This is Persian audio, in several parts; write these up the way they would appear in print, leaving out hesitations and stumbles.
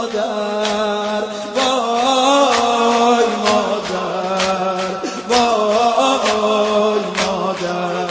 مادر، وای مادر، وای مادر،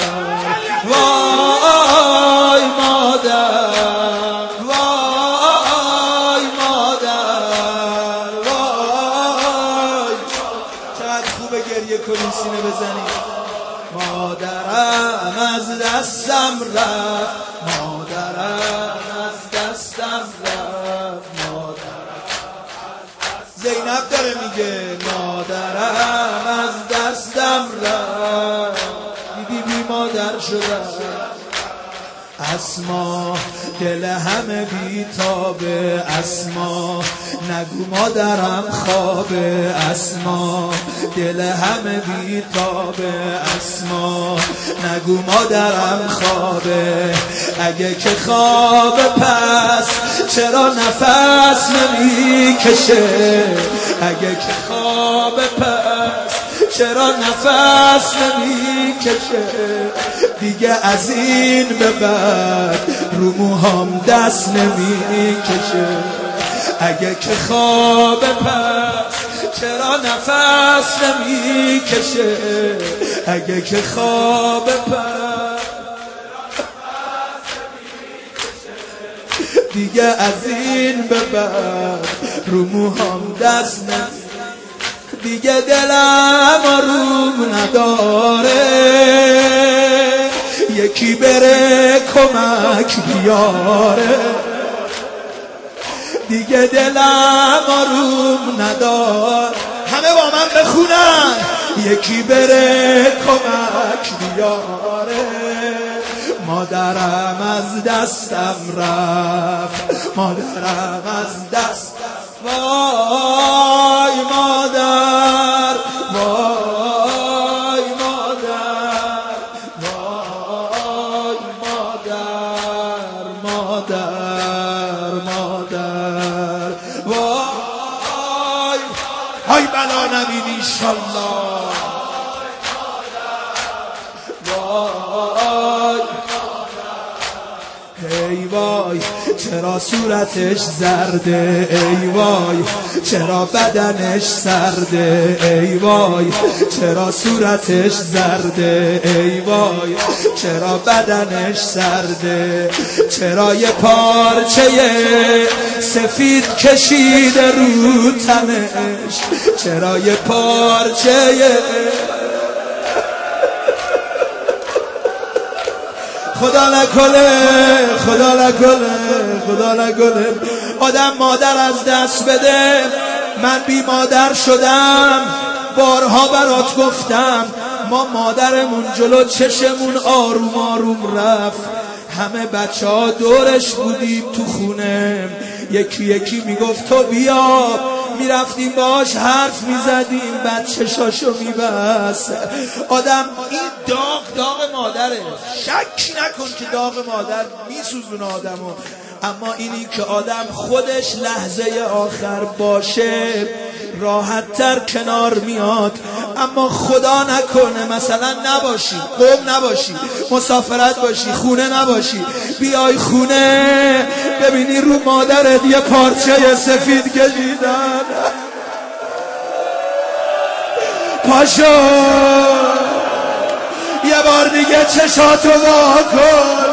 وای مادر، وای مادر، وای. چقدر خوبه گریه کنیم، سینه بزنیم. مادرم از دستم رفت، مادرم از دستم رفت، مادرم. زینب داره میگه مادرم از دستم رفت، بی مادر شدم. اسما دل همه بیتابه، اسما نگو مادرم خوابه، اسما دل همه بیتابه، اسما نگو مادرم خوابه. اگه که خوابه پس چرا نفس نمیکشه، اگه که خوابه پس چرا نفس نمیکشه. دیگه از این به بعد رو موهام دست نمیکشه. اگه که خواب پس چرا نفس نمیکشه، اگه که خواب پس دیگه از این به بعد رو موهام دست نمیکشه. دیگه دلم آروم نداره، یکی بره کمک بیاره. دیگه دلم آروم نداره، همه با من بخونن. یکی بره کمک بیاره. مادرم از دستم رفت، مادرم از دست. وای مادر، وای مادر، وای مادر، مادر، مادر، وای. های بلا نبین ایشالله. وای ای وای چرا صورتش زرده، ای وای چرا بدنش سرده، ای وای چرا صورتش زرده، ای وای چرا بدنش سرده. چرا یه پارچه سفید کشیده رو تنش، چرا یه پارچه. خدا نکنه، خدا نکنه، خدا نکنه آدم مادر از دست بده. من بی مادر شدم، بارها برات گفتم. ما مادرمون جلو چشمون آروم آروم رفت. همه بچه ها دورش بودیم تو خونه، یکی یکی میگفت تو بیا. میرفتیم باش حرف میزدیم، بچه شاشو میبست. آدم این داغ مادره، شک نکن که داغ مادر میسوزونه آدمو. اما اینی که آدم خودش لحظه آخر باشه راحت تر کنار میاد. اما خدا نکنه مثلا نباشی، قوم نباشی، مسافرت باشی، خونه نباشی، بیای خونه ببینی رو مادرت یه پارچه سفید کشیدن. پاشو یه بار دیگه چشاتو وا کن.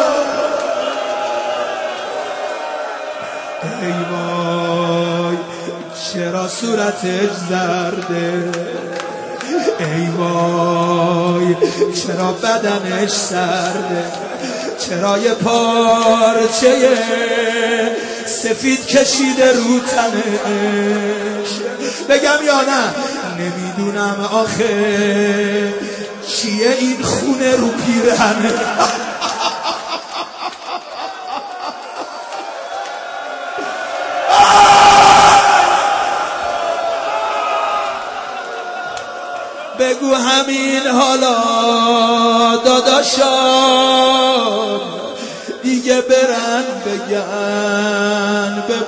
ای وای چرا صورتش زرده، ای وای چرا بدنش سرده، چرا یه پارچه سفید کشیده رو تنش. بگم یا نه نمیدونم آخه چیه این خونه رو پیرهنه. بگو همین حالا داداشان دیگه برن بگن به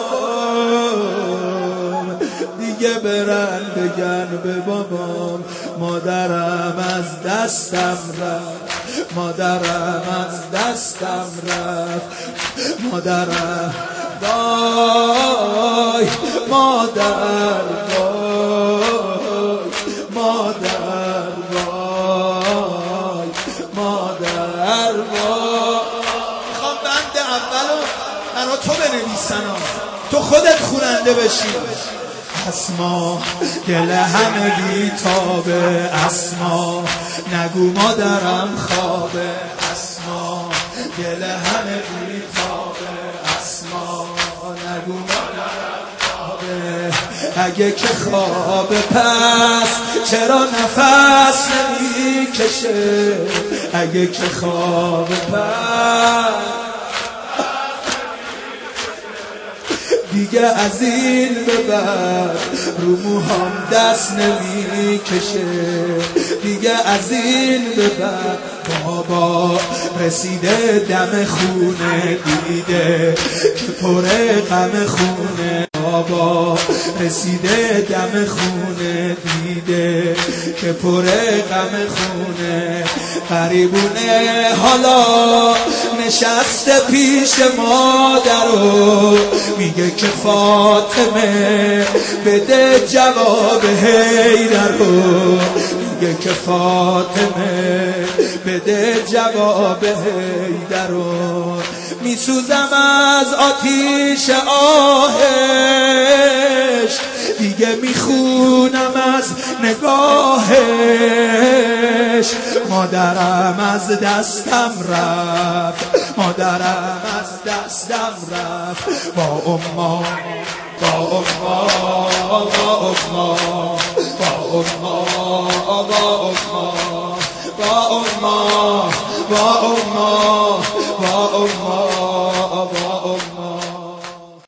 بابام، دیگه برن بگن به بابام مادرم از دستم رفت، مادرم از دستم رفت، مادرم وای مادر وای مادر وای مادر وای. میخوام بند اولو برا تو بنویسن، تو خودت خوننده بشی. اسما دل همه بیتابه، اسما نگو مادرم خوابه، اسما دل همه بیتابه، اسما نگو مادرم خوابه. اگه که خوابه پس چرا نفس نمیکشه، اگه که خوابه پس دیگه از این به بعد رو موهام دست نمیکشه، دیگه از این به بعد بابا رسیده دم خونه، دیده که پر غم خونه، بابا رسیده دم خونه، دیده که پر غم خونه. غریبونه حالا نشسته پیش مادرو، میگه که فاطمه بده جواب حیدرو، میگه که فاطمه بده جواب حیدرو. میسوزم از آتیش آهش، دیگه میخونم از نگاهش. مادرم از دستم رفت، مادرم از دستم رفت. با اما با اما با اما با اما با اما با اما با اما